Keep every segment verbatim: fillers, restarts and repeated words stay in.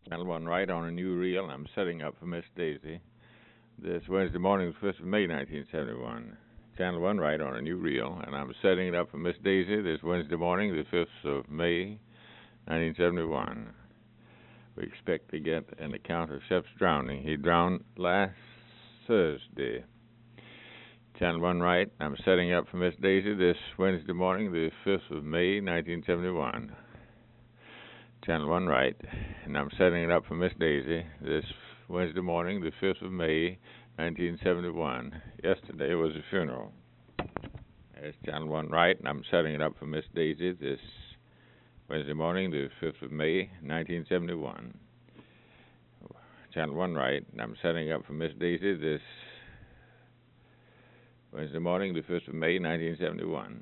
Channel one right on a new reel, and I'm setting up for Miss Daisy. This Wednesday morning, the fifth of May, nineteen seventy-one. Channel one right on a new reel, and I'm setting it up for Miss Daisy this Wednesday morning, the fifth of May, nineteen seventy-one. We expect to get an account of Shep's drowning. He drowned last Thursday. Channel one right, I'm setting up for Miss Daisy this Wednesday morning, the fifth of May, nineteen seventy-one. Channel one right, and I'm setting it up for Miss Daisy this Wednesday morning, the fifth of May, nineteen seventy-one. Yesterday was a funeral. There's Channel one right, and I'm setting it up for Miss Daisy this Wednesday morning, the fifth of May, nineteen seventy-one. Channel one right, and I'm setting it up for Miss Daisy this Wednesday morning, the fifth of May, nineteen seventy-one.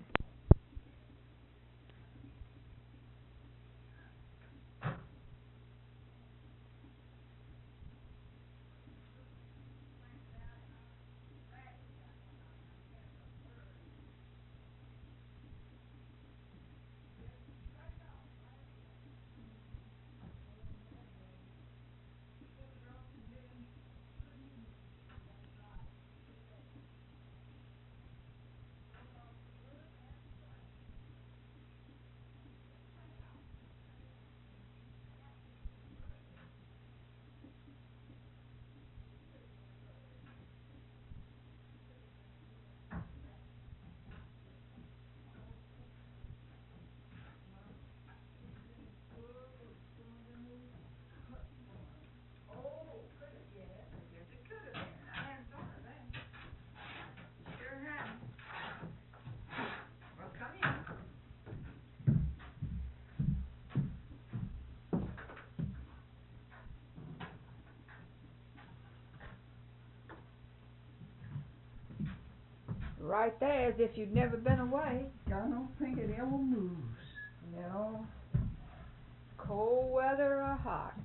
Right there, as if you'd never been away. I don't think it ever moves. No. Cold weather or hot.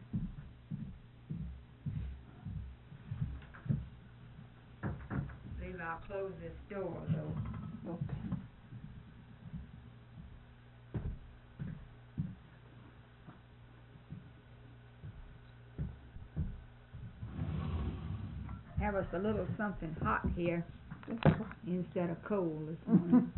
Believe I'll close this door though. Okay. Have us a little something hot here That's right. instead of cold this morning.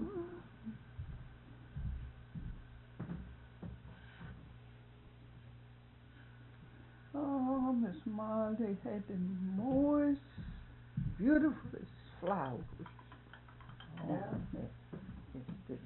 Oh, Miss Marley had the most beautiful flowers. Oh, that- it's good.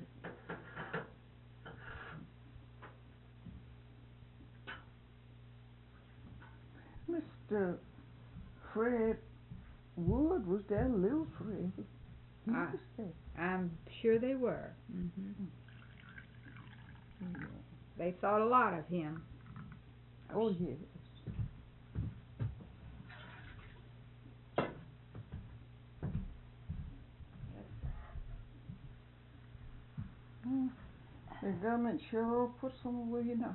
Mister Fred Wood was there, little Fred. He Ah. was there. I'm sure they were. Mm-hmm. Yeah. They thought a lot of him. Oh, yes. Mm, the government sure put some away nice.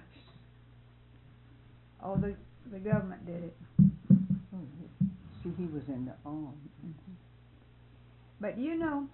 Oh, the the government did it. Oh, yeah. See, he was in the army. Mm-hmm. But you know,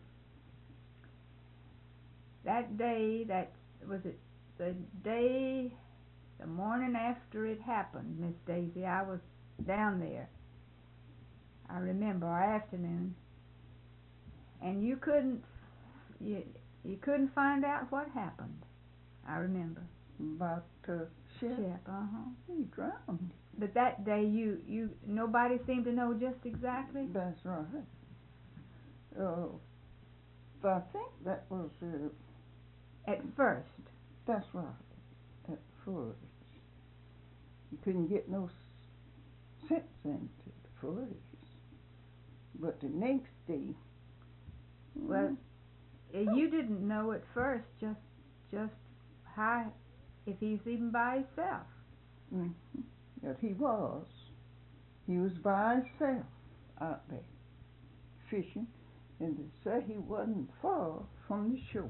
that day, that was it, the day, the morning after it happened, Miss Daisy, I was down there. I remember our afternoon, and you couldn't, you you couldn't find out what happened. I remember. About uh, Shep. Shep, uh huh. He drowned. But that day, you you nobody seemed to know just exactly. That's right. Uh, but I think that was, uh, At first. that's right, at first. You couldn't get no s- sense into it first. But the next day, Well, uh, you didn't know at first just just how, if he's even by himself. mm, that he was. He was by himself out there fishing, and they said he wasn't far from the shore.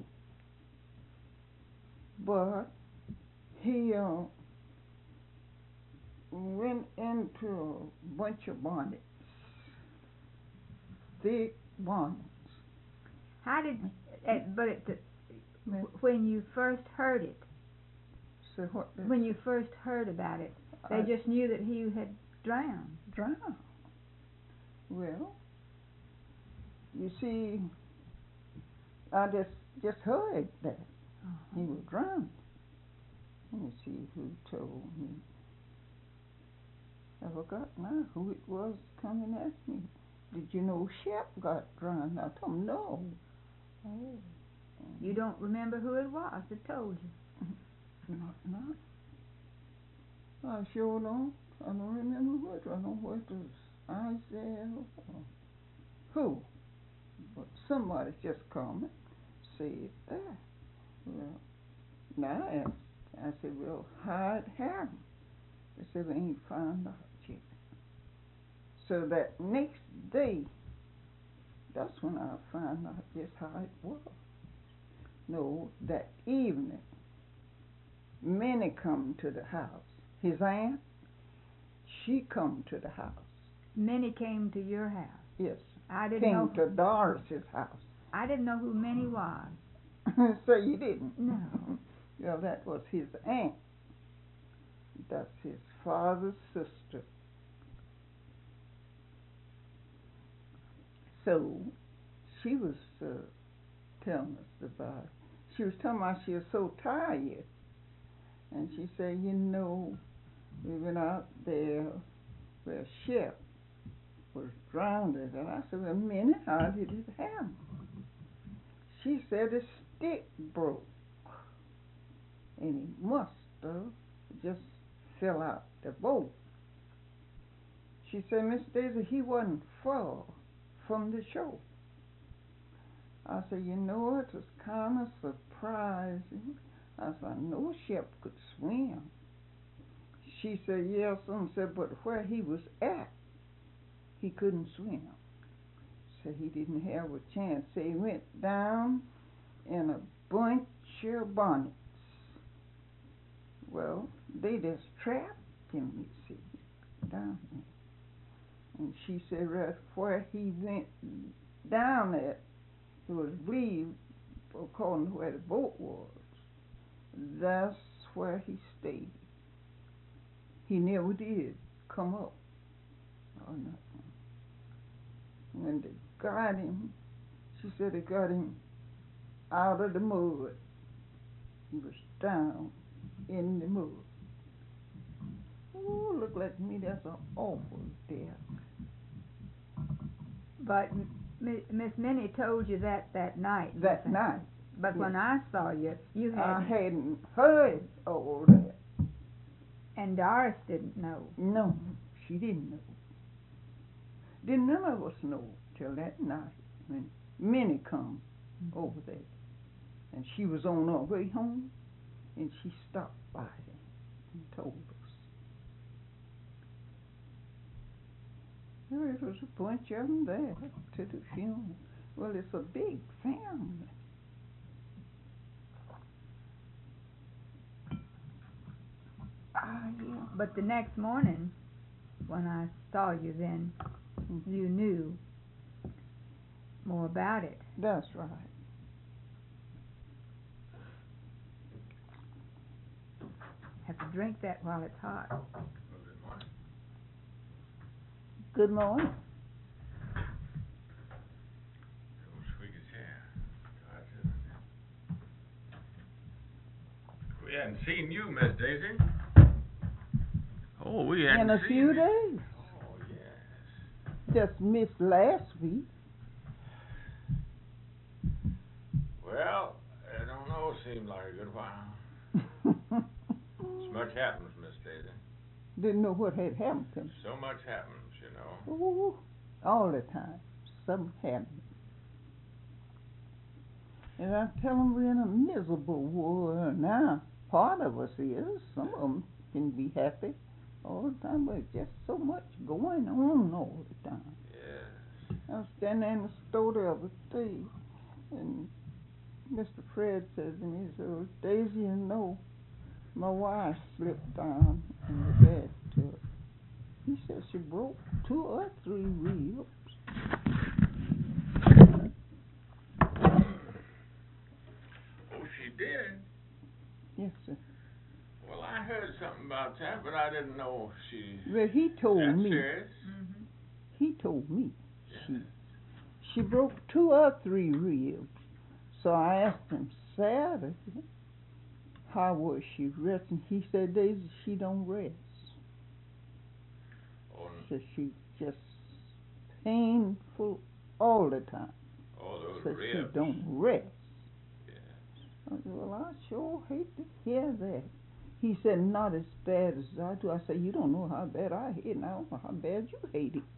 But he uh, went into a bunch of bonnets, thick bonnets. How did? Uh, but it, the, Now, when you first heard it, so what? the- when you first heard about it, They I just knew that he had drowned. drowned. Well, you see, I just just heard that Uh-huh. he was drowned. Let me see who told me. I forgot now who it was come and asked me. Did you know Shep got drowned? I told him no. Oh. You don't remember who it was that told you? Not, not. I sure don't. I don't remember what. I don't know what it was. Isaiah or who. But somebody just called me, said that. Well, now I asked. I said, well, how'd it happen? They said, we ain't found out yet. So that next day, that's when I found out just how it was. No, that evening, Minnie come to the house. His aunt, she come to the house. Minnie came to your house. Yes, I didn't came know. to Doris's house. I didn't know who Minnie was. So you didn't? No. Well, that was his aunt. That's his father's sister. So she was uh, telling us about it. She was telling us she was so tired. And she said, you know, we went out there where Shep was drowned. And I said, well, Minnie, how did it happen? She said the stick broke. And he must have just fell out the boat. She said, Miss Daisy, he wasn't far from the shore. I said, you know, it was kind of surprising. I said, I know Shep could swim. She said, yes, and said, but where he was at, he couldn't swim. So he didn't have a chance. So he went down in a bunch of bonnets. Well, they just trapped him, you see, down there. And she said right where he went down at, it was believed, according to where the boat was, that's where he stayed. He never did come up or nothing. When they got him, she said they got him out of the mud. He was down in the mud. Oh, look like me, that's an awful death. But Miss Minnie told you that that night. That night. But yes. when I saw you, you hadn't. I hadn't heard all that. And Doris didn't know. No, she didn't know. Didn't none of us know till that night when Minnie come mm-hmm. over there. And she was on her way home, and she stopped by him and told us. There was a bunch of them there to the funeral. Well, it's a big family. Ah, yeah. But the next morning, when I saw you, then mm-hmm. you knew more about it. That's right. Have to drink that while it's hot. Good morning. We hadn't seen you, Miss Daisy. Oh, we hadn't in a seen few you. days. Oh, yes. Just missed last week. Well, I don't know. Seemed like a good while. So much happens, Miss Daisy. Didn't know what had happened to me. So much happens, you know. Ooh, all the time. Something happens. And I tell them we're in a miserable world now. Part of us is. Some of them can be happy all the time, but just so much going on all the time. Yes. I was standing in the store the other day, and Mister Fred says to me, he said, well, Daisy, you know, my wife slipped down in the bathtub. He said she broke two or three ribs. Oh, she did? Yes, sir. Well, I I heard something about that, but I didn't know she. Well, he told That me. serious? Mhm. He told me Yeah. she she broke two or three ribs. So I asked him Saturday, how was she resting? He said, Daisy, she don't rest. Oh, So she just painful all the time. all those So ribs. she don't rest. Yeah. I said, well, I sure hate to hear that. He said, not as bad as I do. I said, you don't know how bad I hate it, and I don't know how bad you hate it.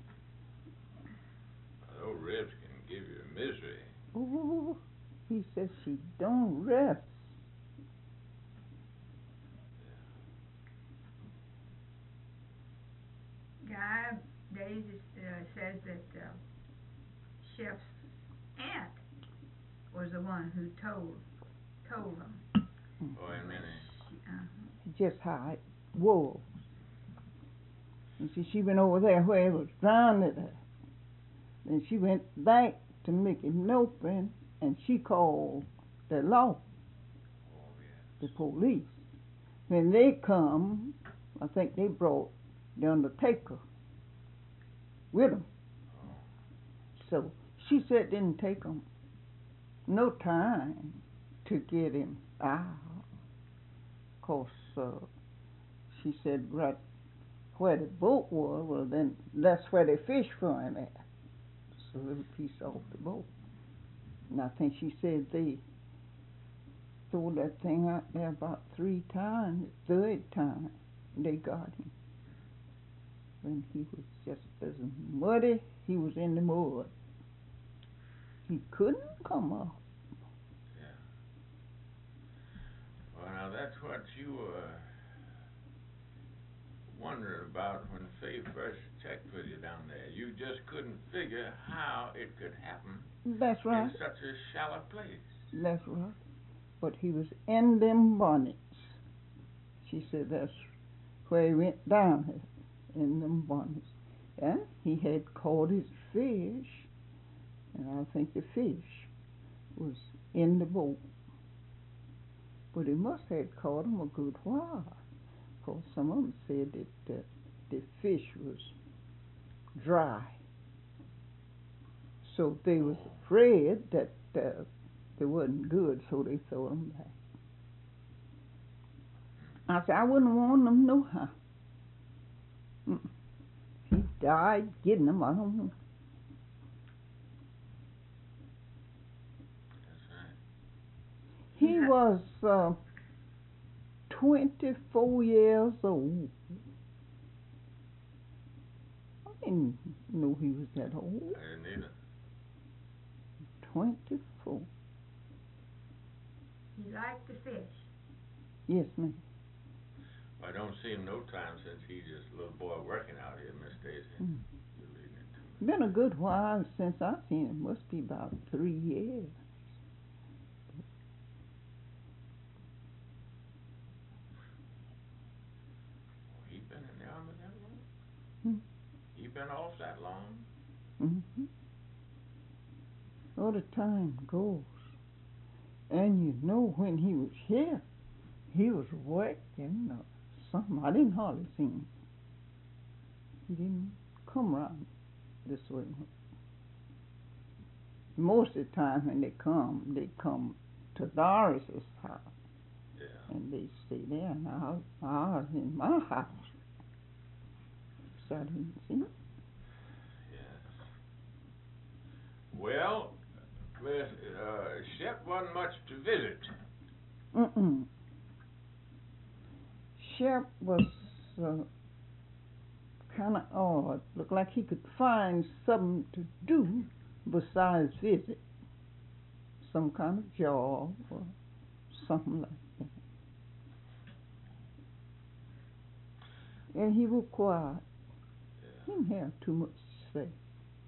Those ribs can give you misery. Oh, he said she don't rest. Guy Daisy uh, says that uh, Chef's aunt was the one who told told them. Oh, and Minnie. She, uh, Just how it was. And see, she went over there where it was drowned at. Then she went back to McAnopin, and she called the law, Oh, yes. the police. When they come, I think they brought the undertaker with them. Oh. So she said it didn't take them no time to get him out. Of course, uh, she said right where the boat was, well then that's where they fished for him at. Just a little piece off the boat. And I think she said they threw that thing out there about three times. The third time they got him. When he was just as muddy, he was in the mud. He couldn't come up. Yeah. Well, now that's what you were wondering about when Faye first checked with you down there. You just couldn't figure how it could happen That's right. in such a shallow place. That's right. But he was in them bonnets. She said that's where he went down here, in them bonnets. And he had caught his fish, and I think the fish was in the boat. But he must have caught them a good while, because some of them said that uh, the fish was dry. So they was afraid that uh, they wasn't good, so they threw them back. I said, I wouldn't want them no how. Mm. He died getting them, I don't know. That's right. He was uh, twenty-four years old. I didn't know he was that old. I didn't either. twenty-four. he liked to fish. Yes, ma'am. I don't see him no time since he's just a little boy working out here, Miss Daisy. Mm. You're reading it to me. Been a good while since I've seen him. Must be about three years. Oh, he been in the army that long? Hmm. He been off that long? Mm-hmm. All the time goes. And you know, when he was here, he was working or something. I didn't hardly see him. He didn't come around this way. Most of the time when they come, they come to Doris's house. Yeah. And they stay there, and I, I was in my house. So I didn't see him. Yes. Well, Miss uh, Shep wasn't much to visit. Mm-mm. Shep was uh, kind of odd. Looked like he could find something to do besides visit. Some kind of job or something like that. And he was quiet. He Yeah. didn't have too much to say.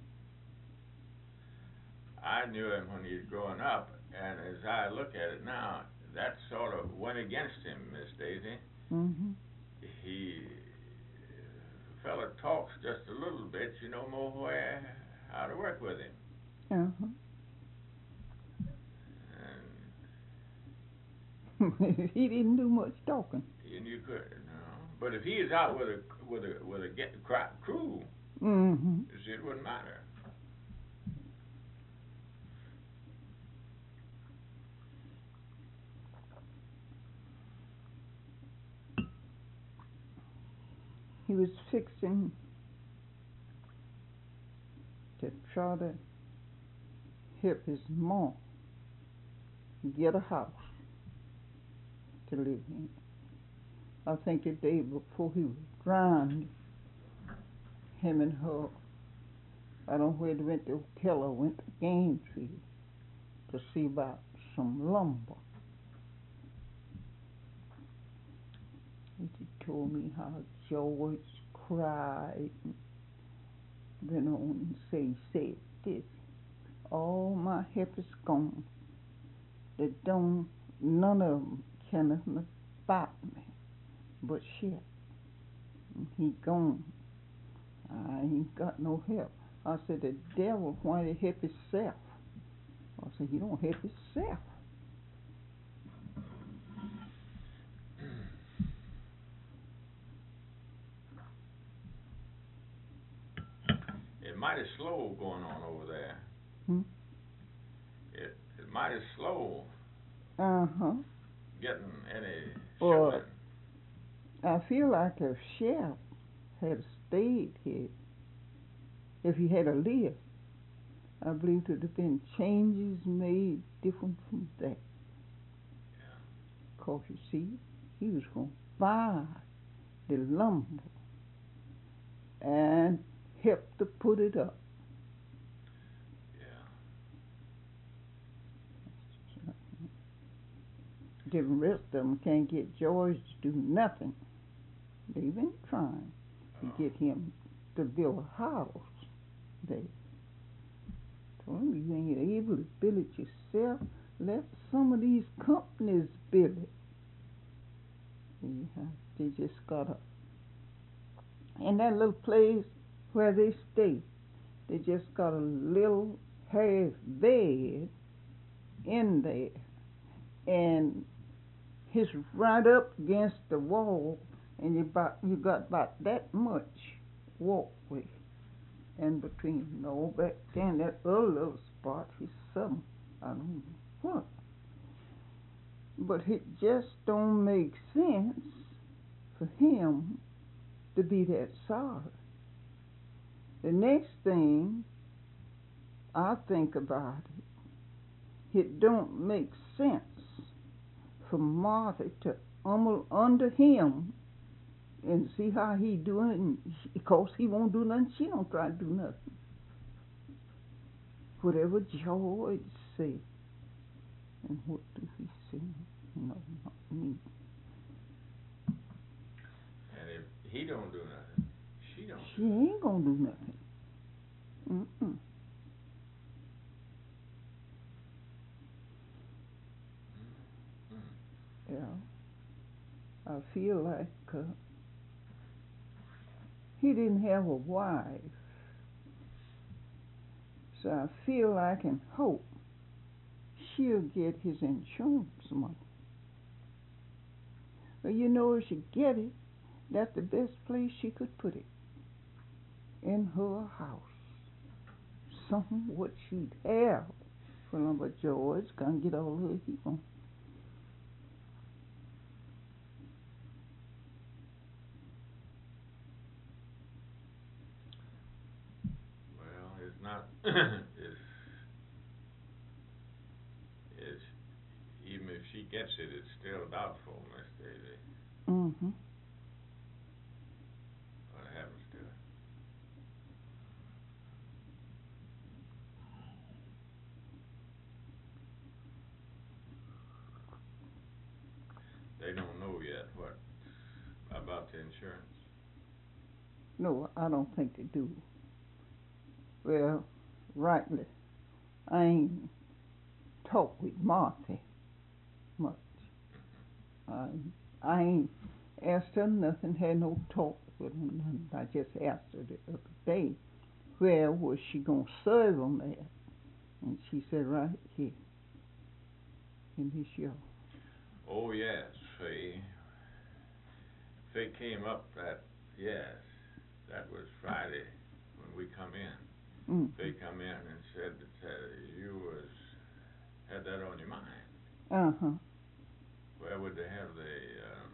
I knew him when he was growing up, and as I look at it now, that sort of went against him, Miss Daisy. Mm-hmm. He, the fella talks just a little bit, you know more where, how to work with him. Uh-huh. And He didn't do much talking. and you could, But if he is out with a with a with a get cra- crew, Mm-hmm. you see, it wouldn't matter. He was fixing to try to help his mom get a house to live in. I think the day before he was drowned, him and her, I don't know where they went to, Keller went to Gainesville to see about some lumber. And he told me how George cried and went on and say, he said this, all my help is gone. They don't, none of them care nothing about me but shit. And he gone. I ain't got no help. I said, the devil, why he help himself? I said, he don't help himself. It mighty slow going on over there. Hmm? It it mighty slow Uh-huh. getting any Well, showing. I feel like if Sheriff had stayed here, if he had a lived, I believe there'd have been changes made different from that. Yeah. Cause you see, he was going to buy the lumber and help to put it up. Yeah. The rest of them can't get George to do nothing. They've been trying to Oh. get him to build a house there. Told him you ain't able to build it yourself. Let some of these companies build it. Yeah, they just got a, in that little place where they stay, they just got a little half bed in there, and it's right up against the wall, and you about you got about that much walkway in between. No, back then that other little spot is something I don't know what, but it just don't make sense for him to be that sorry. The next thing I think about it, it don't make sense for Martha to humble under him and see how he doing, and because he won't do nothing, she don't try to do nothing. Whatever George say, and what do he say? No, not me. And if he don't do nothing, she don't. She ain't gonna do nothing. Mm-mm. Mm-hmm. Yeah. I feel like uh, he didn't have a wife. So I feel like and hope she'll get his insurance money. But you know, if she get it, that's the best place she could put it. In her house. Something what she'd have. For number George can't get all of it he wants. Well, it's not. it's it's even if she gets it, it's still doubtful, Miss Daisy. Mm-hmm. What happens to it? They don't know yet what about the insurance. No, I don't think they do. Well, rightly, I ain't talked with Martha much. I, I ain't asked her nothing, had no talk with her, nothing. I just asked her the other day, where was she going to serve them at? And she said, right here, in this yard. Oh yes, Faye. they came up that, yes, that was Friday when we come in. Mm. They come in and said that uh, you was, had that on your mind. Uh-huh. Where would they have the, um,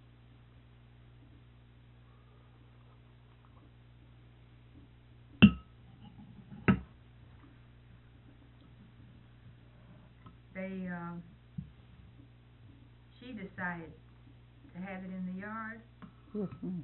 They, um, she decided to have it in the yard Yes, ma'am.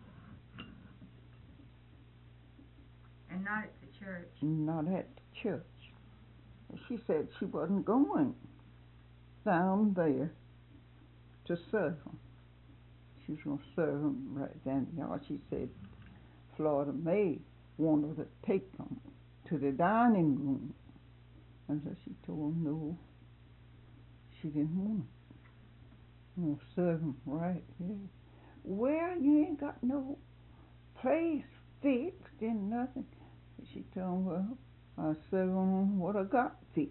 and not at the church. Not at the church. She said she wasn't going down there to serve them. She was going to serve them right then and there. She said Florida May wanted to take them to the dining room. And so she told them no, she didn't want them. Want to serve them right here. Well, you ain't got no place fixed and nothing. She told them, well, I'll serve them what I got fixed.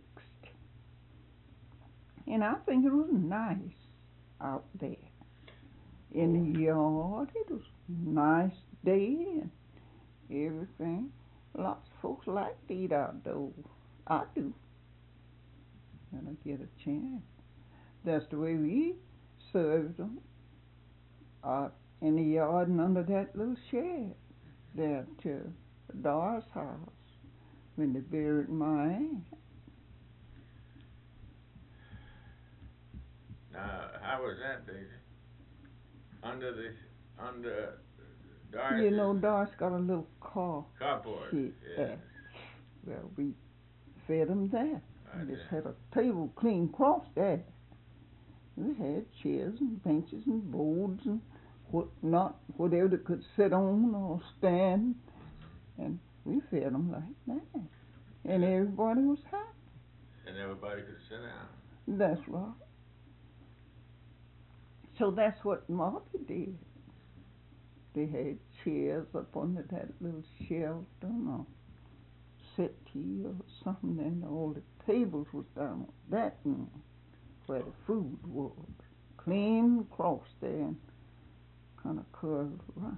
And I think it was nice out there in the yard. It was a nice day and everything. Lots of folks like to eat outdoors. I do. When I get a chance. That's the way we served them. Out in the yard and under that little shed there to Doris' house when they buried my aunt. now, how was that, Daisy? Under the, under Doris' You know, Doris got a little car. carport? She, Yes. uh, well, we fed them there. Right We just there. had a table clean across there. We had chairs and benches and boards and what not, whatever they could sit on or stand, and we fed them like that. And everybody was happy. And everybody could sit down. That's right. So that's what Martha did. They had chairs up under that little shelter or settee or something, and all the tables was down on that room where the food was. Clean across there and kind of curved around.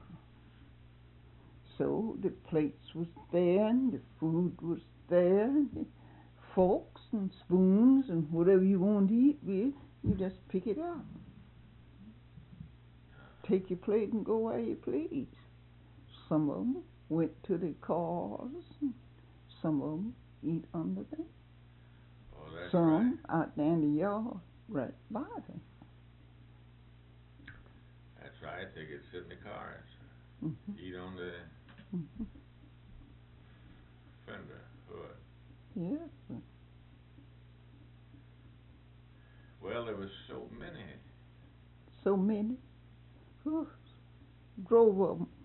So the plates was there and the food was there and the forks and spoons and whatever you want to eat with, you just pick it up. Take your plate and go where you please. Some of them went to the cars, and some of them eat under them. Oh, that's Some right. out there in the yard, right by them. That's right. They could sit in the cars, Mm-hmm. eat on the Mm-hmm. fender hood. Yes. Well, there was so many. So many. Whew. Drove of them.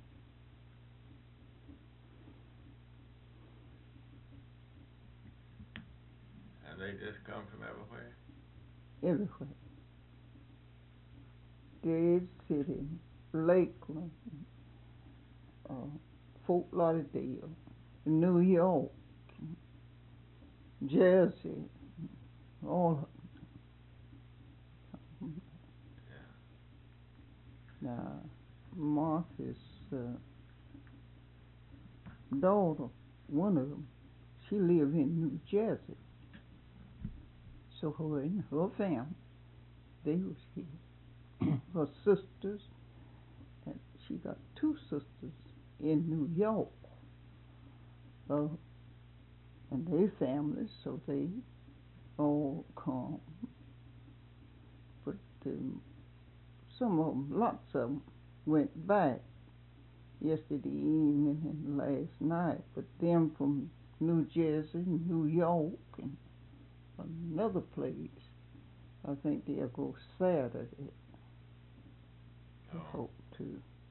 And they just come from everywhere. Everywhere. Dade City, Lakeland, uh, Fort Lauderdale, New York, Jersey, all of them. Yeah. Now, Martha's uh, daughter, one of them, she lived in New Jersey. So her and her family, they was here. Her sisters, and she got two sisters in New York. Uh, and their families, so they all come. But um, some of them, lots of them, went back yesterday evening and last night. But them from New Jersey, New York, and another place, I think they'll go Saturday. I Oh. hope to.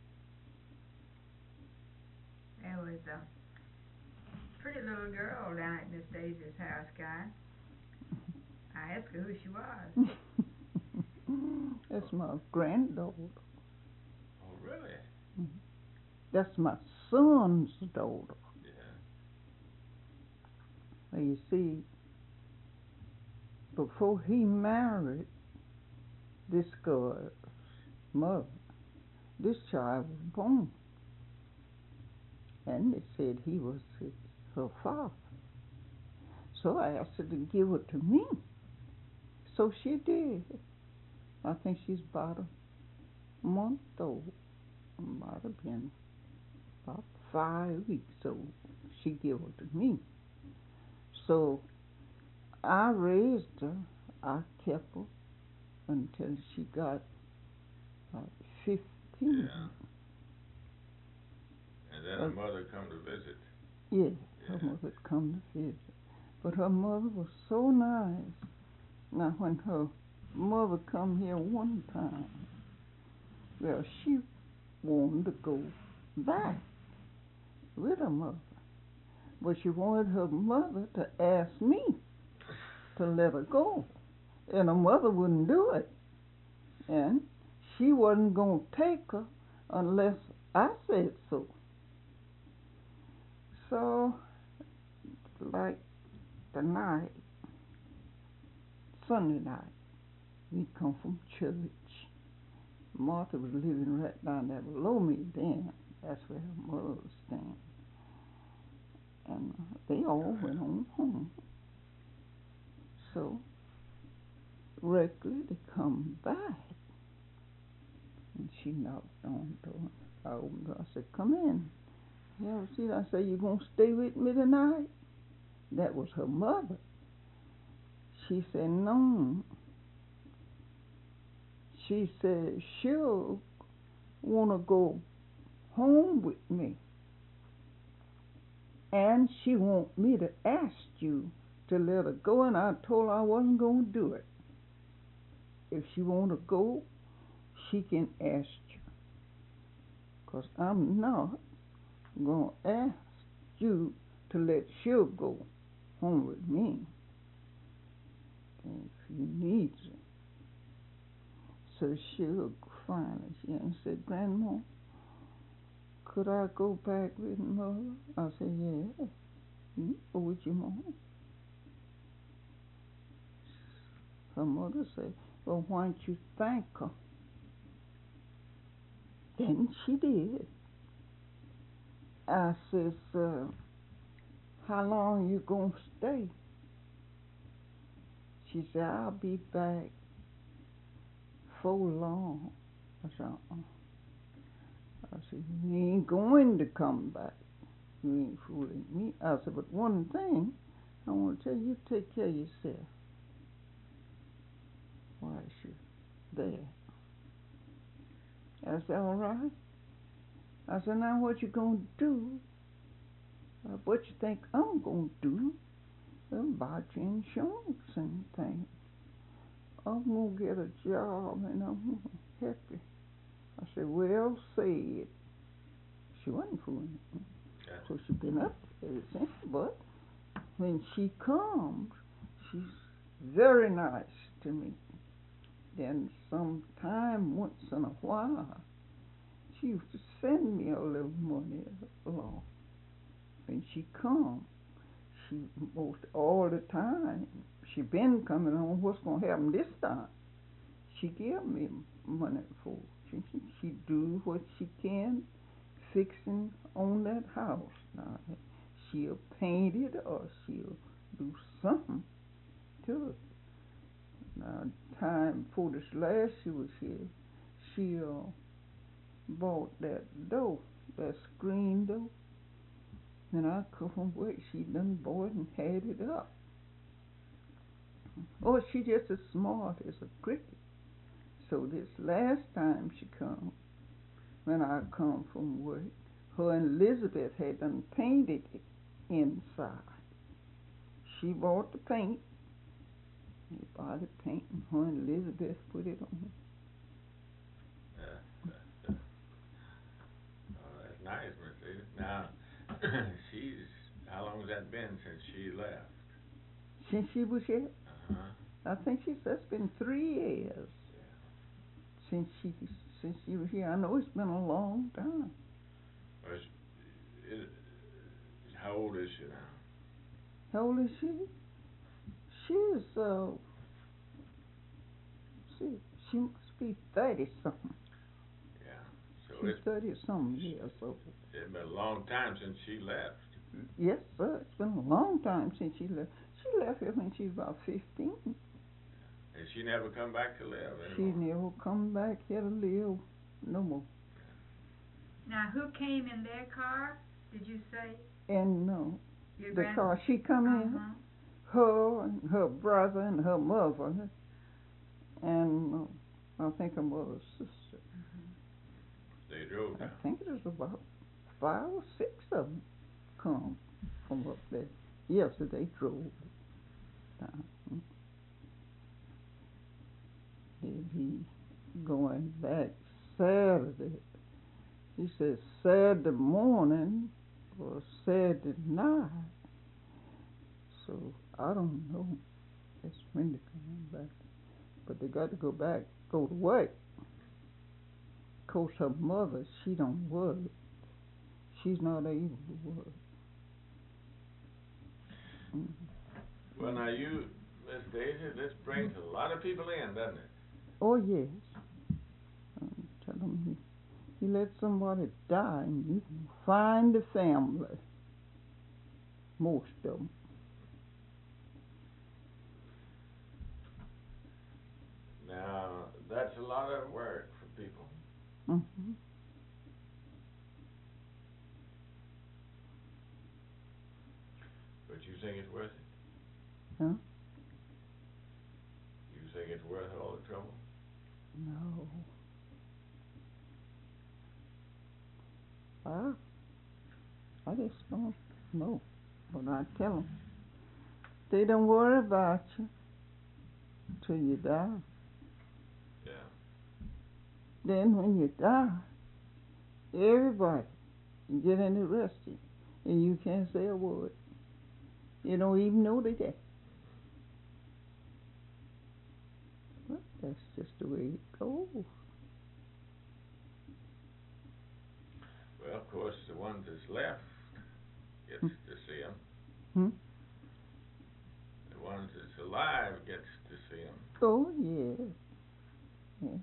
There was a pretty little girl down at Miss Daisy's house, guy. I asked her who she was. That's my granddaughter. Oh, really? That's my son's daughter. Yeah. Now you see, before he married this girl's mother, this child was born. And they said he was his, her father. So I asked her to give it to me. So she did. I think she's about a month old. Might have been about five weeks old. She gave it to me. So I raised her. I kept her until she got uh, fifteen. Yeah. And then her Uh, mother come to visit. Yeah, Yeah. her mother had come to visit. But her mother was so nice. Now, when her mother come here one time, well, she wanted to go back with her mother. But she wanted her mother to ask me to let her go. And her mother wouldn't do it. And she wasn't going to take her unless I said so. So, like the night, Sunday night, we come from church. Martha was living right down there below me then. That's where her mother was staying. And they all went on home. So, regularly they come back. And she knocked on the door. I opened the door. I said, come in. Yeah, see, I said, you going to stay with me tonight? That was her mother. She said, no. She said, she'll want to go home with me. And she want me to ask you to let her go, and I told her I wasn't going to do it. If she want to go, she can ask you. Because I'm not going to ask you to let she'll go home with me. And if you need her. So she'll finally, she said, Grandma, could I go back with Mother? I said, yeah. You go with your mom. Her mother said, well, why don't you thank her? Then she did. I says, uh, how long you gonna stay? She said, I'll be back for long. I said, uh-uh. I said, you ain't going to come back. You ain't fooling me. I said, but one thing I want to tell you, take care of yourself while she's there. I said, all right. I said, now what you gonna do? Uh, what you think I'm gonna do about your insurance and things? I'm gonna get a job and I'm gonna help you. I said, well said. She wasn't fooling me. Yeah. So she's been up ever since. But when she comes, she's very nice to me. Then sometime, once in a while, she used to send me a little money along. When she come, she most all the time, she been coming on, what's going to happen this time? She give me money for she, she do what she can fixing on that house. Now, she'll paint it or she'll do something to it. Now, time before this last she was here, she uh, bought that door, that screen door. And I come from work, she done bought and had it up. Oh, she just as smart as a cricket. So this last time she come, when I come from work, her and Elizabeth had done painted it inside. She bought the paint. They bought the paint, and her and Elizabeth put it on. Yeah, that's, uh, oh, that's nice, Miss Edith. Now, she's, how long has that been since she left? Since she was here, Uh-huh. I think she said it's been three years Yeah. since she since she was here. I know it's been a long time. Well, she, is, how old is she now? How old is she? She's uh, she she must be thirty something. Yeah. So So She's it's, thirty-some years old. it's been a long time since she left. Yes, sir. It's been a long time since she left. She left here when she was about fifteen. And she never come back to live She anymore. never come back here to live no more. Now, who came in their car, did you say? And no, Your the grand- car she come in, Uh-huh. her and her brother and her mother, and uh, I think her mother's sister. They drove I down. think it was about five or six of them come from up there. Yes, they drove down. They'd be going back Saturday. He said Saturday morning or Saturday night. So I don't know. That's when they're coming back. But they got to go back, go to work. Of course, her mother, she don't work. She's not able to work. Mm. Well, now you, Miss Daisy, this brings a lot of people in, doesn't it? Oh, yes. Um, tell them you, you let somebody die and you can find the family. Most of them. Now, that's a lot of work for people. Mm-hmm. But you think it's worth it? Huh? You think it's worth all the trouble? No. I, I just don't know. But I tell them, they don't worry about you till you die. Yeah. Then when you die, everybody get interested, and you can't say a word. You don't even know they dead. But that's just the way it goes. Well, of course, the ones that's left gets Hmm. to see them. Hmm? The ones that's alive gets to see them. Oh, yeah. Yeah.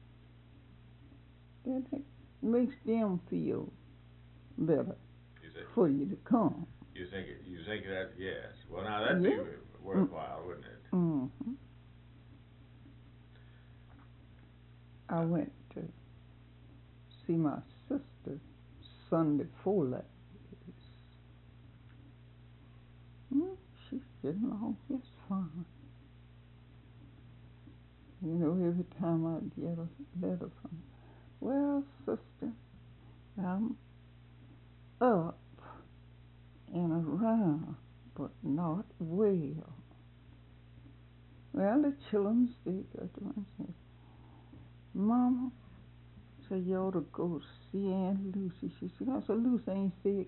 That makes them feel better You think? for you to come. You think it? You think that? Yes. Well, now that'd Yeah. be worthwhile, wouldn't it? Mm-hmm. I went to see my sister Sunday before last. Hmm, she's getting along just fine. You know, every time I get a letter from her, well, sister, I'm up and around, but not well. Well, the children speak up to her and say, Mama, so you ought to go see Aunt Lucy. She said, I said, Lucy ain't sick.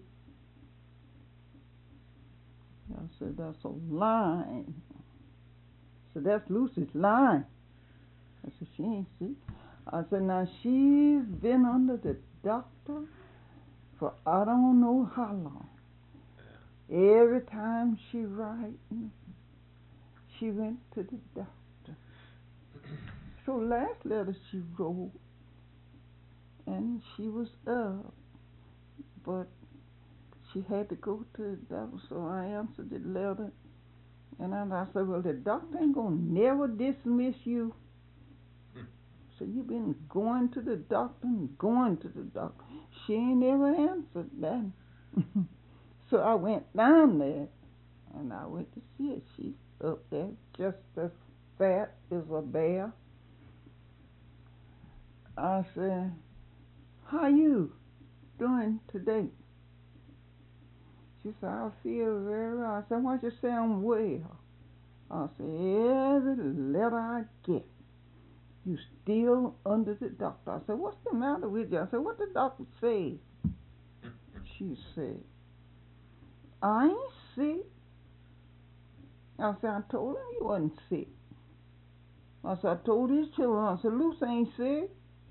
I said, that's a lie. So that's Lucy's line. I said, she ain't sick. I said, now she's been under the doctor for I don't know how long. Yeah. Every time she writing, she went to the doctor. So last letter she wrote, and she was up, but she had to go to the doctor, so I answered the letter. And then I said, well, the doctor ain't gonna never dismiss you. Hmm. So you been going to the doctor and going to the doctor. She ain't never answered that. So I went down there, and I went to see her. She's up there, just as fat as a bear. I said, how you doing today? She said, I feel very well. I said, why don't you say I'm well? I said, every letter I get, you still under the doctor. I said, what's the matter with you? I said, what the doctor say? She said, I ain't sick. I said, I told him you wasn't sick. I said, I told his children, I said, Lucy ain't sick.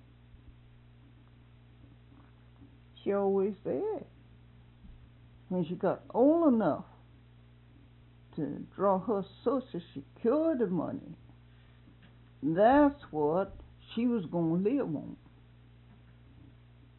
She always said, when she got old enough to draw her Social Security money, that's what she was going to live on.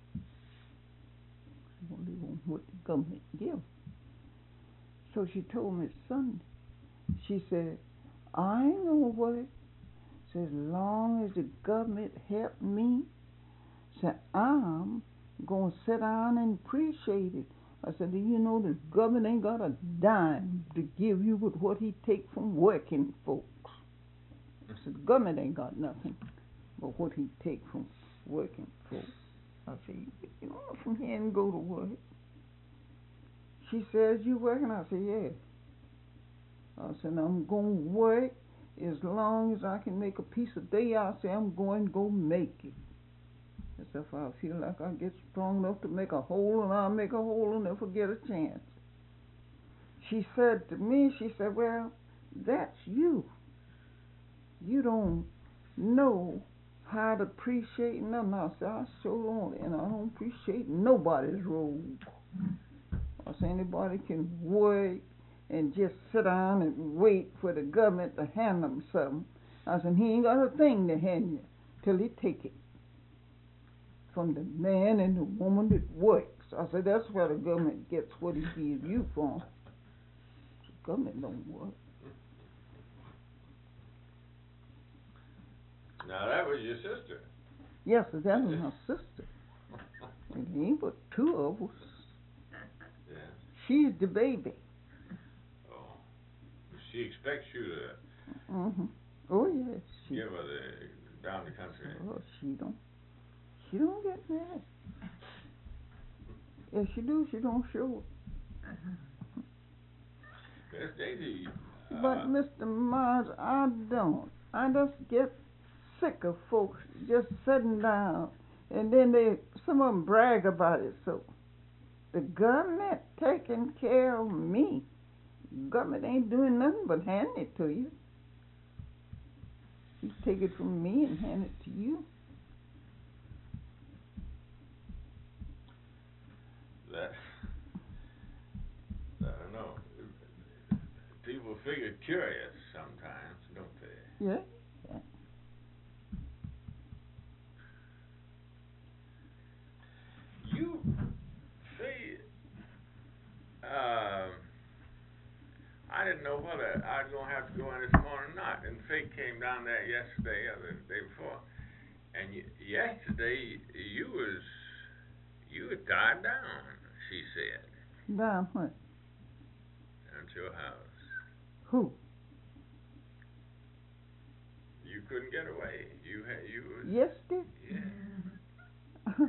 what the government give. So she told me Sunday, she said, I ain't gonna work. So as long as the government help me, said I'm gonna sit down and appreciate it. I said, do you know the government ain't got a dime to give you with what he take from working folks? I said, the government ain't got nothing but what he take from working folks. I said, you want from here and go to work? She says, you working? I said, yeah. I said, I'm going to work as long as I can make a piece a day. I said, I'm going to go make it. As if I feel like I get strong enough to make a hole, and I'll make a hole and never get a chance. She said to me, she said, well, that's you. You don't know how to appreciate nothing. I said, I sure don't, and I don't appreciate nobody's role. I said, anybody can work and just sit down and wait for the government to hand them something. I said, he ain't got a thing to hand you till he take it from the man and the woman that works. I said, that's where the government gets what he gives you from. The government don't work. Now that was your sister. Yes, that was my sister. It ain't but two of us. Yeah. She's the baby. Oh. She expects you to Mm-hmm. Oh, yes. She, give her the down the country. oh, she don't. She don't get mad. If she do, she don't show it. Miss Daisy. Uh, But, Mister Mars, I don't. I just get sick of folks just sitting down, and then they, some of them brag about it. So, the government taking care of me. Government ain't doing nothing but hand it to you. You take it from me and hand it to you. That, I don't know. People figure curious sometimes, don't they? Yeah. yeah. You, see, um, I didn't know whether I was going to have to go in this morning or not. And Faye came down there yesterday or the day before. And y- yesterday, you was, you was tied down, she said. Down what? Down to your house. Who? You couldn't get away. You had, you was. Yesterday? Yeah.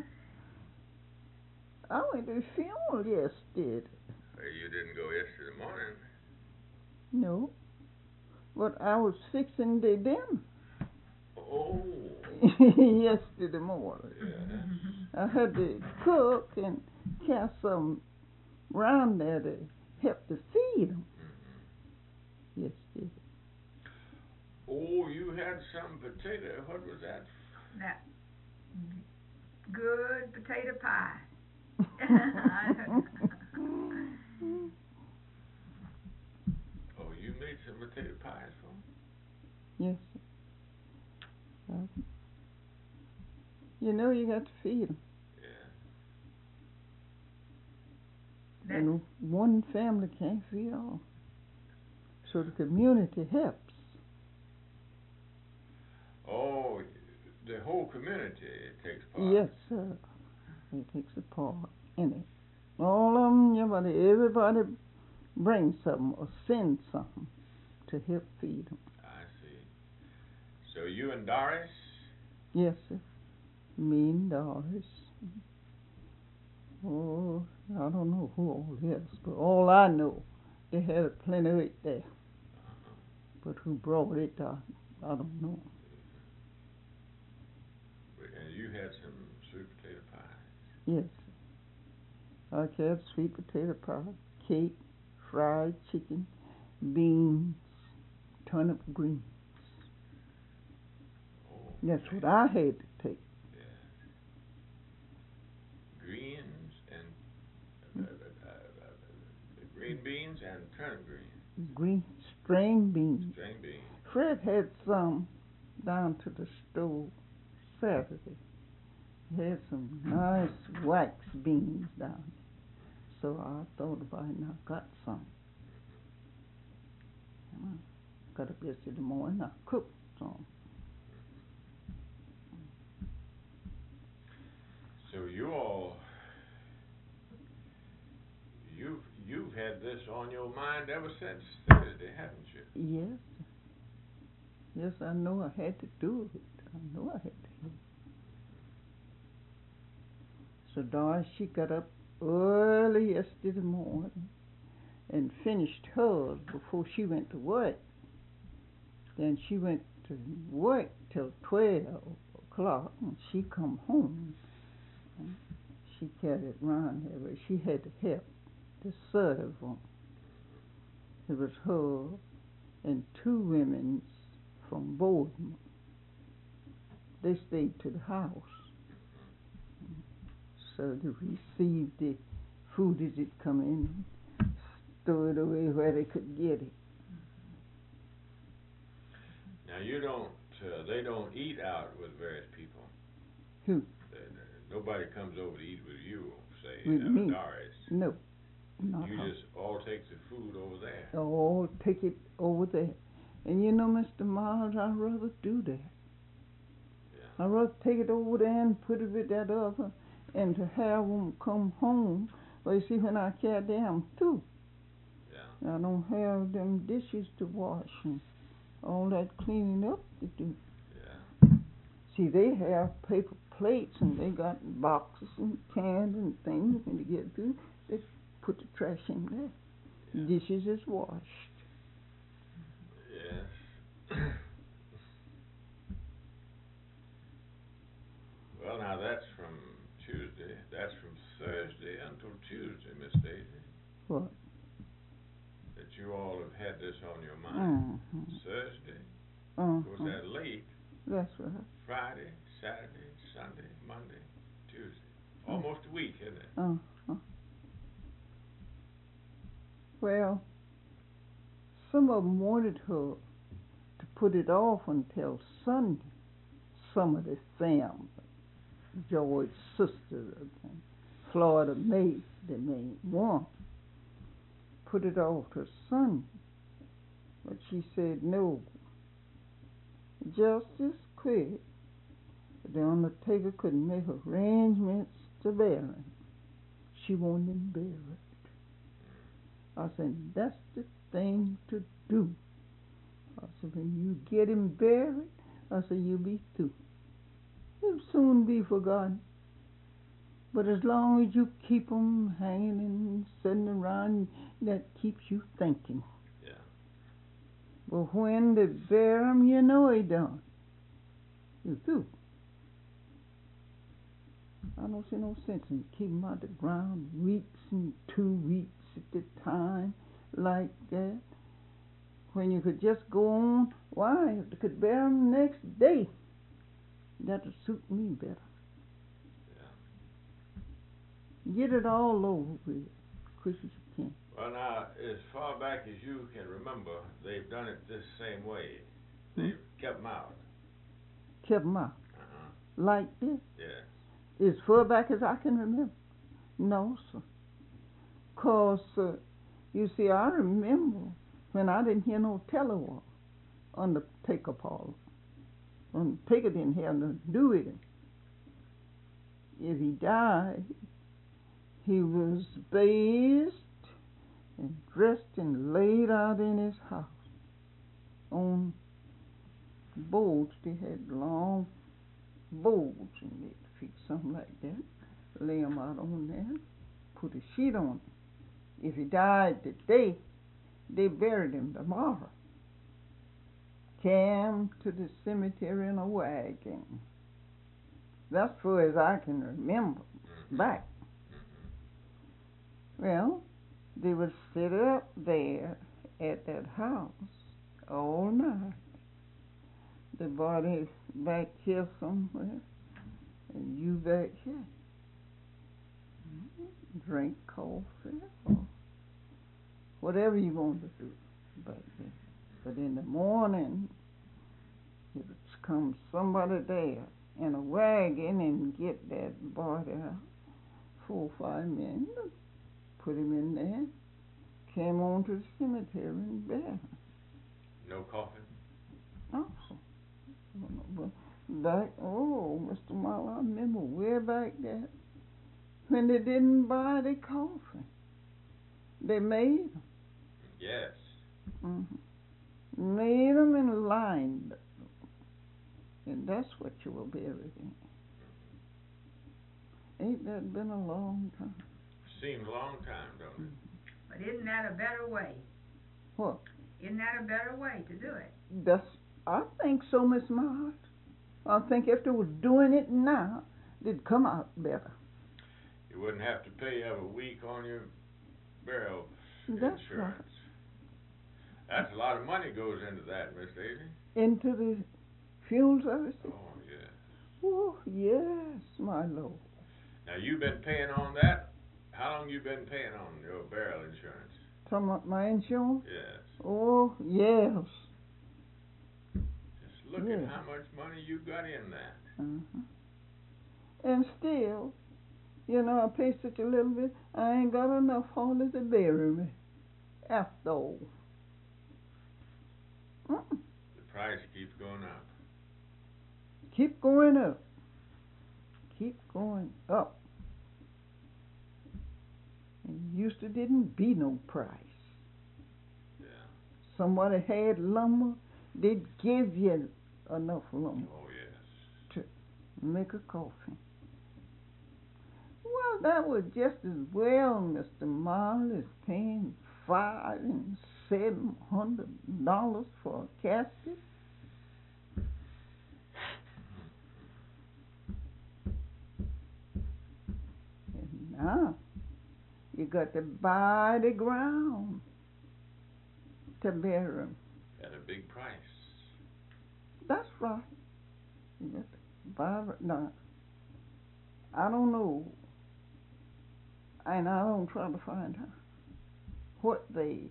I went to the funeral yesterday. Well, you didn't go yesterday morning. No. But I was fixing the dinner. Oh. yesterday morning. Yeah. I had to cook and cast some round there to help to feed them. Mm-hmm. Yesterday. Oh, you had some potato. What was that? That good potato pie. Oh, you made some potato pies for them? Yes. Uh, you know you got to feed them. Yeah. And one family can't feed all. So the community helps. Oh, the whole community takes part. Yes, sir. It takes a part in it. All of them, everybody, everybody brings something or sends something to help feed them. I see. So you and Doris? Yes, sir. Me and Doris. Oh, I don't know who all else, but all I know, they had plenty of it there. Uh-huh. But who brought it, I, I don't know. And you had some sweet potato pie. Yes. I had sweet potato pie, cake, fried chicken, beans, turnip greens. Oh, That's man. what I had to take. Yeah. Greens and uh, uh, uh, uh, green beans and turnip greens. Green string beans. String beans. Fred had some down to the stove Saturday. He had some nice wax beans down. So I thought about it and I got some. And I got up yesterday morning, I cooked some. So you all, you've, you've had this on your mind ever since Thursday, haven't you? Yes. Yes, I know I had to do it. I know I had to do it. So Doris, she got up early yesterday morning and finished hers before she went to work. Then she went to work till twelve o'clock and she come home. And she carried around there, but she had to help to serve them. It was her and two women from Boardman. They stayed to the house. So they received the food as it come in, store it away where they could get it. Now you don't, uh, they don't eat out with various people. Who? Uh, nobody comes over to eat with you, say, With uh, me? Doris. No. Not You her. just all take the food over there. Oh, take it over there. And you know, Mister Miles, I'd rather do that. Yeah. I'd rather take it over there and put it with that other and to have them come home. Well, you see, when I carry them through, Yeah. I don't have them dishes to wash and all that cleaning up to do. Yeah. See, they have paper plates and they got boxes and cans and things. When they get through, they put the trash in there. Yeah. Dishes is washed. Yes. Well, now that's from Tuesday. That's from Thursday until Tuesday, Miss Daisy. What? That you all have had this on your mind. Mm-hmm. Thursday. Uh-huh. Was that late? That's right. Friday, Saturday, Sunday, Monday, Tuesday. Almost a week, isn't it? Uh-huh. Well, some of them wanted her to put it off until Sunday. Some of the family, George's sister, Florida May, the main one, put it off to Sunday. But she said no, just as quick. The undertaker couldn't make arrangements to bury him. She wanted him buried. I said, that's the thing to do. I said, when you get him buried, I said, you'll be through. He'll soon be forgotten. But as long as you keep him hanging and sitting around, that keeps you thinking. Yeah. But when they bury him, you know he done. You're through. I don't see no sense in keeping him out the ground weeks and two weeks at a time like that. When you could just go on, why, if they could bury him next day, that'd suit me better. Yeah. Get it all over with as quick as you can. Well, now, as far back as you can remember, they've done it this same way. Hmm? They've kept them out. Kept him out. Uh-huh. Like this. Yeah. As far back as I can remember. No, sir. Cause, uh, you see, I remember when I didn't hear no telephone undertaker Paul. Undertaker didn't have nothing to do with him. If he died, he was bathed and dressed and laid out in his house on boards. They had long boards and they'd fix something like that, lay him out on there, put a sheet on him. If he died today, they buried him tomorrow. Came to the cemetery in a wagon. That's far as I can remember back. Well, they would sit up there at that house all night. The body back here somewhere, and you back here. Drink coffee or whatever you want to do back there. But in the morning, it would come somebody there in a wagon and get that body out. Four or five men put him in there, came on to the cemetery and buried him. No coffin? Oh, but back, oh, Mister Marlowe, I remember way back there when they didn't buy the coffin. They made them. Yes. Mm-hmm. Made them and lined them. And that's what you were buried in. Ain't that been a long time? Seems a long time, don't it? But isn't that a better way? What? Isn't that a better way to do it? That's, I think so, Miss Marge. I think if they was doing it now, it'd come out better. You wouldn't have to pay every week on your burial That's insurance. right. That's a lot of money goes into that, Miss Daisy. Into the funeral service? Oh, yes. Oh, yes, my lord. Now, you've been paying on that? How long you been paying on your burial insurance? Talking about my insurance? Yes. Oh, yes. Just look Yeah. at how much money you got in that. Uh-huh. And still, you know, I pay such a little bit, I ain't got enough hardly to bury me. After all. Uh-uh. The price keeps going up. Keep going up. Keep going up. And used to didn't be no price. Yeah. Somebody had lumber, they'd give you enough lumber Oh, yes. to make a coffin. Well, that was just as well, Mister Marley, as paying five and seven hundred dollars for a casket. And now you got to buy the ground to bury 'em. At a big price. That's right. You got to buy it. Now, I don't know, and I don't try to find out what they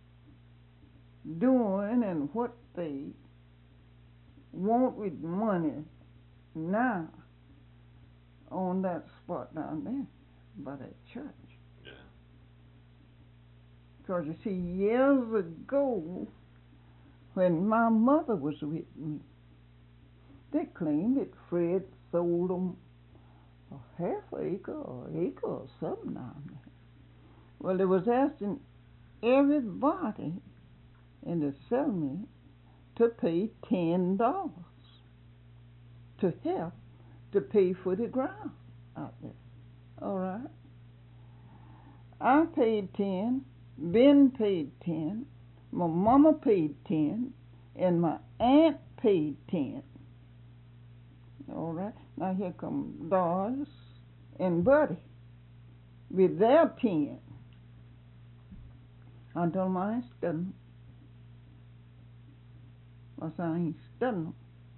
doing and what they want with money now on that spot down there by that church. Yeah. Because you see, years ago, when my mother was with me, they claimed that Fred sold them a half acre or acre or something down there. Well, they was asking everybody in the settlement to pay ten dollars to help to pay for the ground out there. All right. I paid ten. Ben paid ten. My mama paid ten, and my aunt paid ten. All right. Now here come Doris and Buddy with their ten. I told them I ain't studying. I said I ain't studying.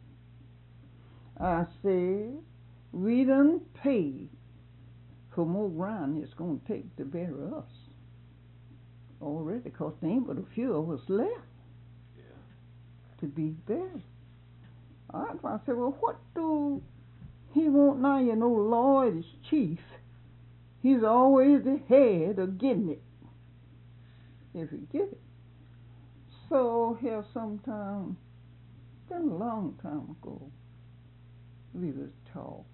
I said we done paid for more ground it's going to take to bury us already, because there ain't but a few of us left. Yeah. To be buried. I, I said, well, what do he want now? You know, Lloyd is chief. He's always the head of getting it, if he get it. So here sometime, been a long time ago, we was talking.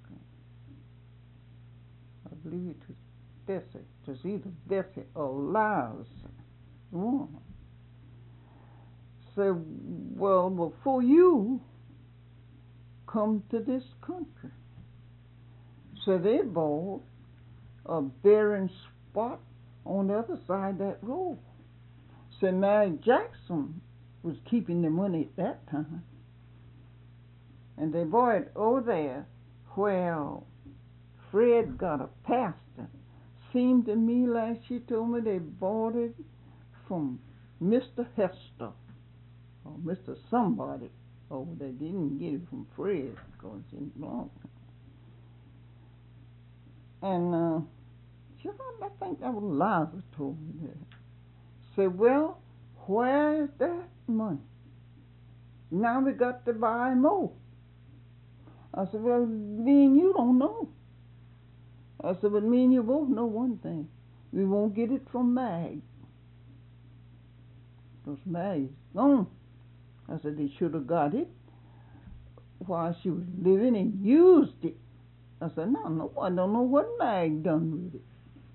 I believe it was Bessie. It was either Bessie or Liza. One. Said, well, before you come to this country, so they bought a burying spot on the other side of that road. So Mary Jackson was keeping the money at that time. And they bought it over there where Fred got a pastor. Seemed to me like she told me they bought it from Mister Hester or Mister Somebody. Oh, they didn't get it from Fred because it didn't belong to him. And uh, she, I think that was Liza told me that. Said, well, where's that money? Now we got to buy more. I said, well, me and you don't know. I said, but me and you both know one thing. We won't get it from Mag. Because Mag's gone. I said they should have got it while she was living and used it. I said, no, no, I don't know what Mag done with it.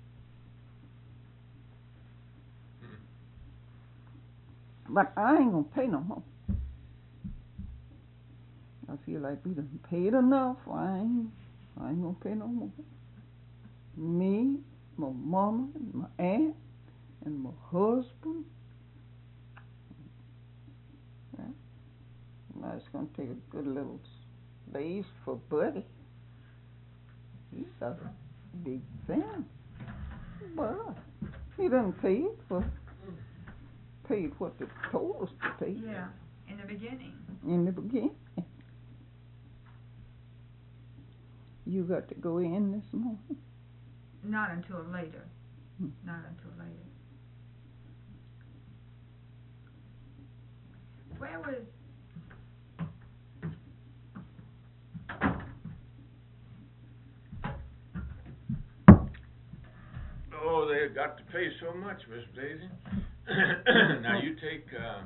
But I ain't gonna pay no more. I feel like we done paid enough. I ain't, I ain't gonna pay no more. Me, my mama, and my aunt, and my husband. Yeah. Now it's gonna take a good little space for Buddy. He's got a big family. But he done paid for paid what they told us to pay. Yeah, in the beginning. In the beginning. You got to go in this morning? Not until later. Hmm. Not until later. Where was... Oh, they got to pay so much, Miss Daisy. Now you take, uh,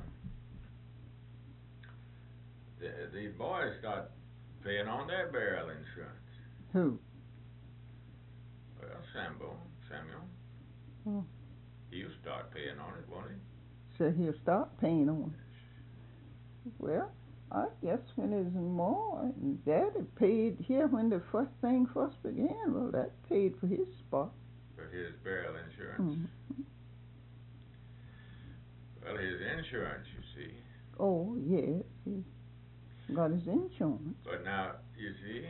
the, the boys start paying on their burial insurance. Who? Well, Sambo, Samuel. Oh. He'll start paying on it, won't he? So he'll start paying on it. Well, I guess when it's more, and Daddy paid here when the first thing first began. Well, that paid for his spot. For his burial insurance. Mm-hmm. Well, his insurance, you see. Oh, yes, he got his insurance. But now, you see,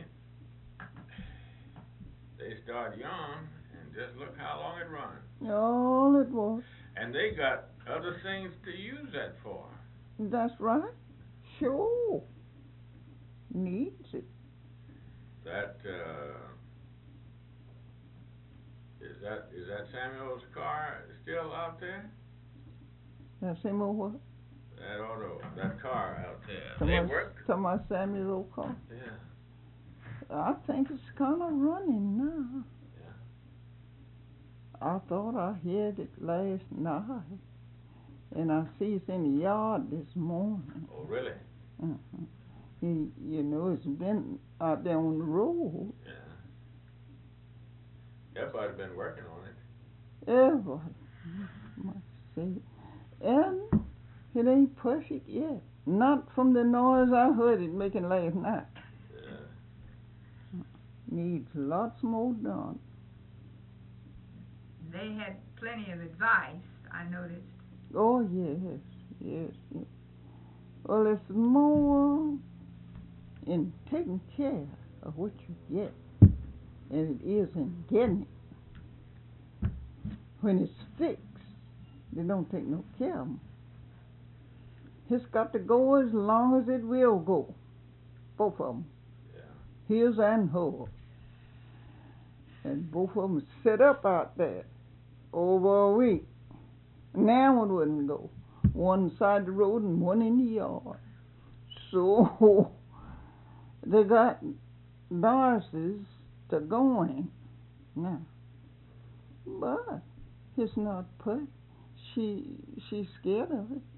they start young, and just look how long it runs. All it was. And they got other things to use that for. That's right. Sure. Needs it. That, uh, is that, is that Samuel's car still out there? That's him or what? That auto, that car out there. Somebody, They work? somebody Samuel's old car? Yeah. I think it's kind of running now. Yeah. I thought I heard it last night. And I see it's in the yard this morning. Oh, really? Uh-huh. He, you know, it's been out there on the road. Yeah. Everybody's been working on it. Everybody must say. And it ain't perfect yet. Not from the noise I heard it making last night. Yeah. Needs lots more done. They had plenty of advice, I noticed. Oh, yes, yes, yes. Well, it's more in taking care of what you get than it is in getting it. When it's fixed, they don't take no care of them. It's got to go as long as it will go. Both of them. Yeah. His and hers. And both of them set up out there over a week. Now one wouldn't go. One side the road and one in the yard. So they got Darcy's to go in now. But it's not put. She she's scared of it.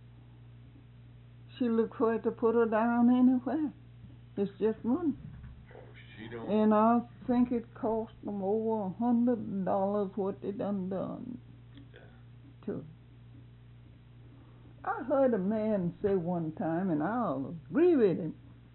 She look for it to put her down anywhere. It's just money. Oh, she don't. And I think it cost them over a hundred dollars what they done done Yeah. to it. I heard a man say one time, and I'll agree with him.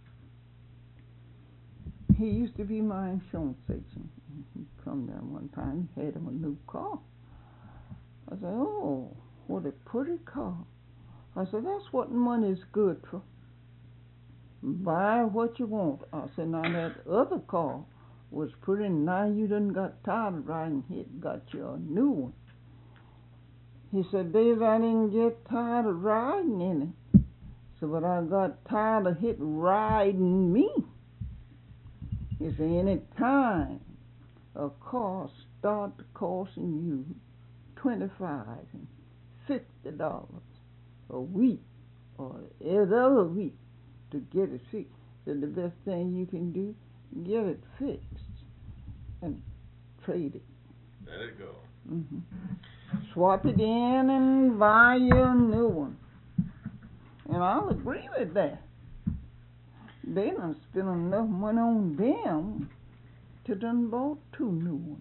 He used to be my insurance agent. He come down one time, he had him a new car. I said, oh, what a pretty car. I said, that's what money's good for. Buy what you want. I said, now that other car was pretty, now you done got tired of riding it, got you a new one. He said, Dave, I didn't get tired of riding in it. So, but I got tired of it riding me. He said, any time a car start costing you twenty-five and fifty dollars a week or every other week to get it fixed, then the best thing you can do, get it fixed and trade it. Let it go. Mm-hmm. Swap it in and buy you a new one. And I'll agree with that. They done spent enough money on them to done bought two new ones.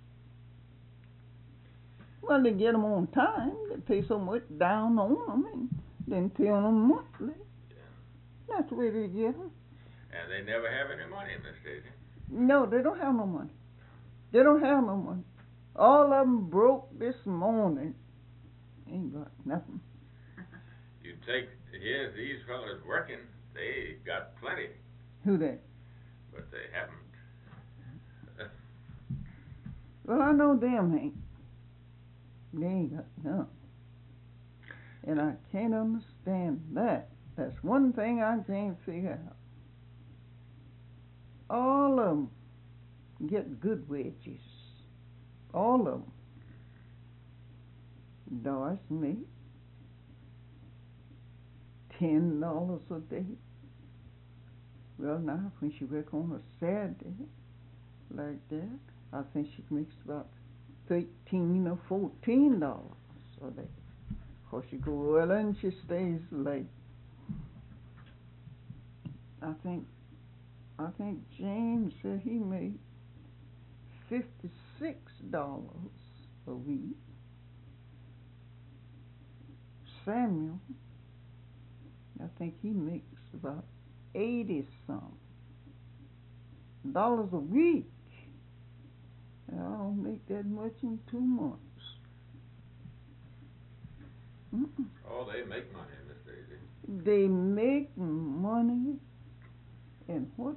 Well, they get them on time. They pay so much down on them and then pay on them monthly. Yeah. That's the way they get them. And they never have any money, Miss Daisy. No, they don't have no money. They don't have no money. All of them broke this morning. Ain't got nothing. You take, here's these fellas working, they got plenty, Who they? but they haven't. Well, I know them ain't. They ain't got none. And I can't understand that. That's one thing I can't figure out. All of them get good wages. All of them. Doris made ten dollars a day. Well, now when she work on a Saturday like that, I think she makes about thirteen or fourteen dollars a day. Cause she go early and she stays late. I think I think James said he made fifty six dollars a week. Samuel, I think he makes about eighty some dollars a week. And I don't make that much in two months. Mm-mm. Oh, they make money, Miss Daisy. They make money, and what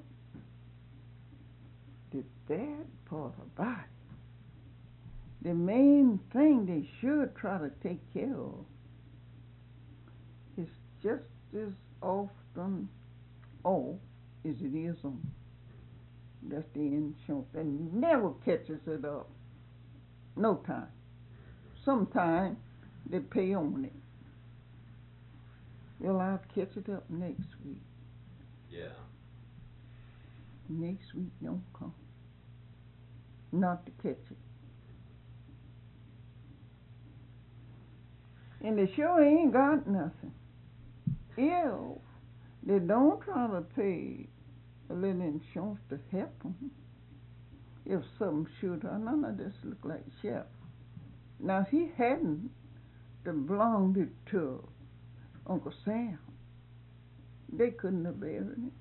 the bad part about it, the main thing they should try to take care of is just as often off as it is on. That's the insurance. That never catches it up. No time. Sometime they pay on it. Well, I'll catch it up next week. Yeah. Next week don't come. Not to catch it. And they sure ain't got nothing. If they don't try to pay a little insurance to help them, if something should, none of this look like Shep. Now, if he hadn't belonged it to Uncle Sam, they couldn't have buried it.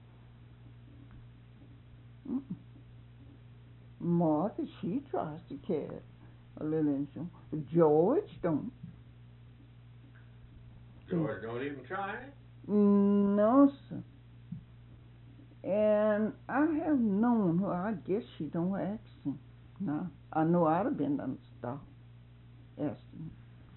Mm-mm. Martha, she tries to carry a little insurance, but George don't. George don't even try? No, sir. And I have known her. I guess she don't ask him. Now, I know I'd have been done stop asking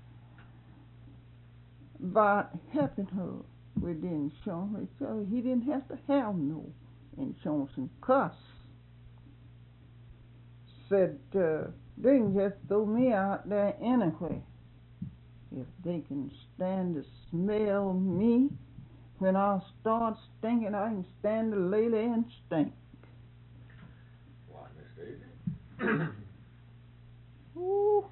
about helping her with the insurance. So he didn't have to have no insurance and cuss. Said uh, they can just throw me out there anyway. If they can stand to smell me, when I start stinking, I can stand to lay there and stink. Why, Miss Daisy? Ooh.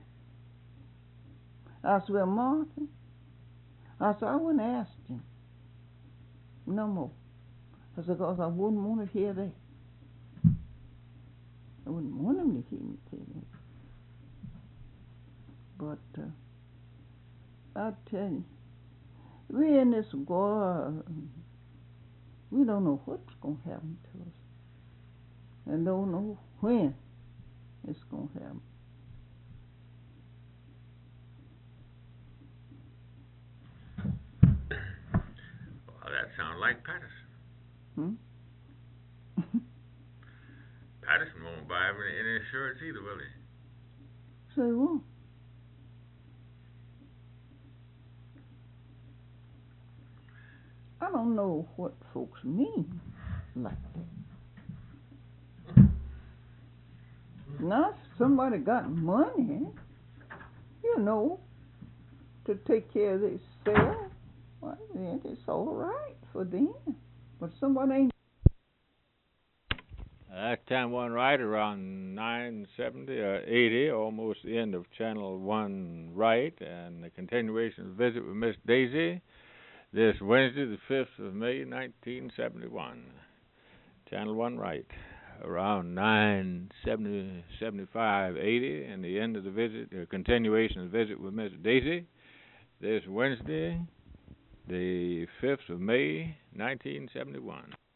I said, well, Martha, I said, I wouldn't ask him no more. I said, because I wouldn't want to hear that. I wouldn't want him to hear me say that. But uh, I tell you, we're in this war. We don't know what's going to happen to us. And don't know when it's going to happen. Well, that sounds like Patterson. Hmm? Patterson won't buy any, any insurance either, will he? Say what? I don't know what folks mean like that. Now, if somebody got money, you know, to take care of themselves, well, then it's all right for them. But somebody ain't. that's Channel One right around nine seventy or eighty, almost the end of Channel One right, and the continuation of the visit with Miss Daisy this Wednesday, the fifth of May, nineteen seventy-one. Channel One right around nine seventy, seventy-five, eighty, and the end of the visit, the continuation of the visit with Miss Daisy this Wednesday, the fifth of May, nineteen seventy-one.